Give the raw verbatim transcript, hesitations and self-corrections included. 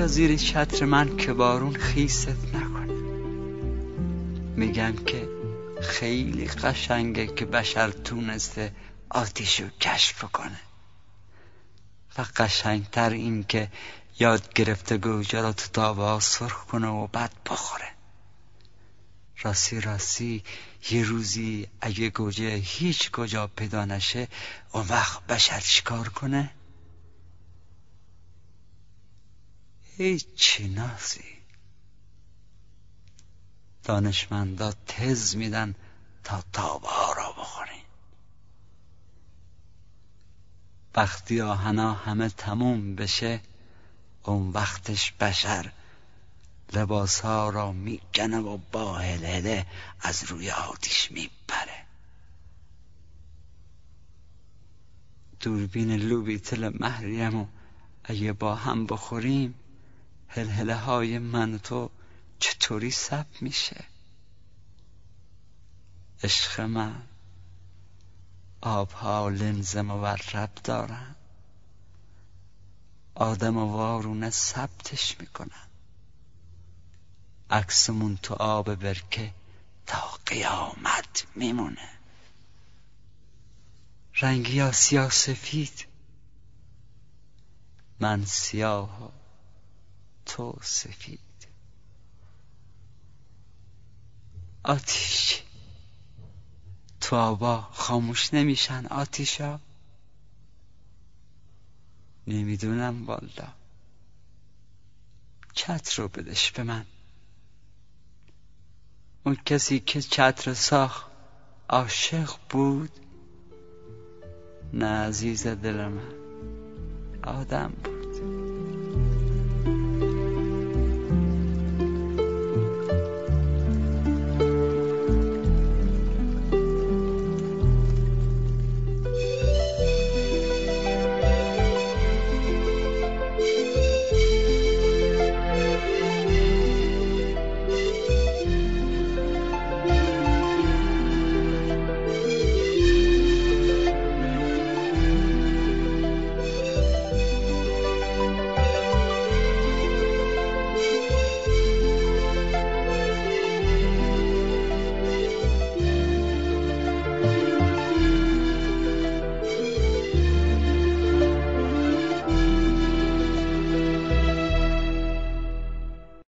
بیا زیر چتر من که بارون خیست نکنه. میگن که خیلی قشنگه که بشر تونسته آتیشو کشف کنه و قشنگتر این که یاد گرفته گوجه را تو تابه ها سرخ کنه و بعد بخوره. راستی راستی یه روزی اگه گوجه هیچ کجا پیدا نشه اون وقت بشر چیکار کنه؟ هیچی نازی. دانشمندا تز میدن تا تابه ها را بخورین. وقتی آهنا همه تموم بشه اون وقتش بشر لباس ها را میکنه و با هلهله از روی آتیش میپره. دوربین لوبیتل محریمو اگه با هم بخوریم هلهله های من و تو چطوری ثبت میشه؟ عشق من، آبها لنز مورب دارن، آدم و وارونه ثبتش میکنن. عکسمون تو آب برکه تا قیامت میمونه. رنگی یا سیاه سفید، من سیاه و تو سفید. آتیش تو آبا خاموش نمیشن آتیشا؟ نمیدونم والا. چتر رو بدش به من. اون کسی که چتر ساخت عاشق بود؟ نه عزیز دل من، آدم بود.